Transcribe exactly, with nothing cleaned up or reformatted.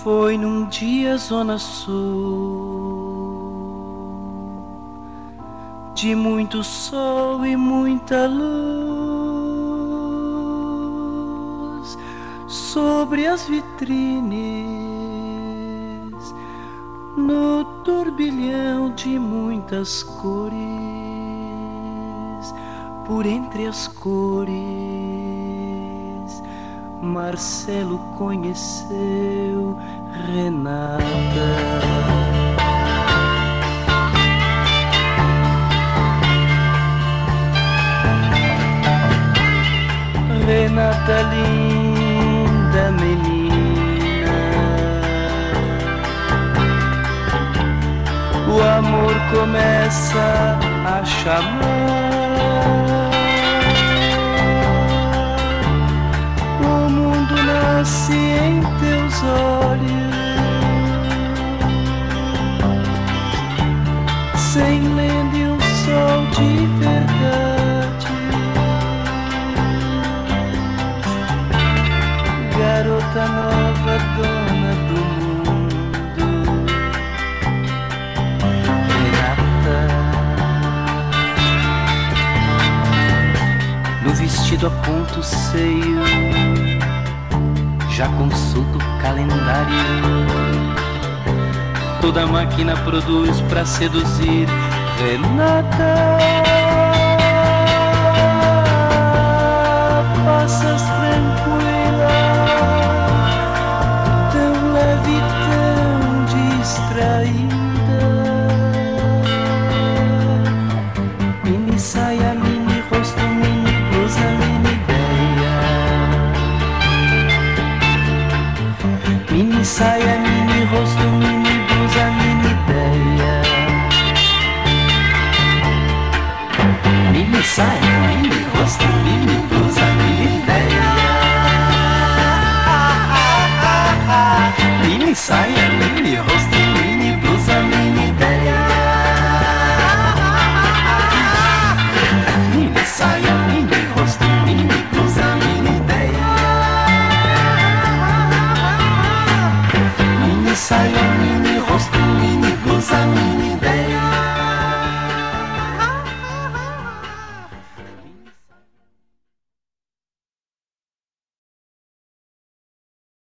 Foi num dia Zona Sul, de muito sol e muita luz, sobre as vitrines, no turbilhão de muitas cores, por entre as cores, Marcelo conheceu Renata. Renata, linda menina, o amor começa a chamar. O mundo nasce em teus olhos, sem lenda e um sol de verdade. Garota nova, dona do mundo, Renata. No vestido a ponto seio, já consulto o calendário. Toda máquina produz pra seduzir Renata. Passas tranquila, tão leve, tão distraída. Mini saia, mini rosto, mini blusa, mini ideia. Mini saia, mini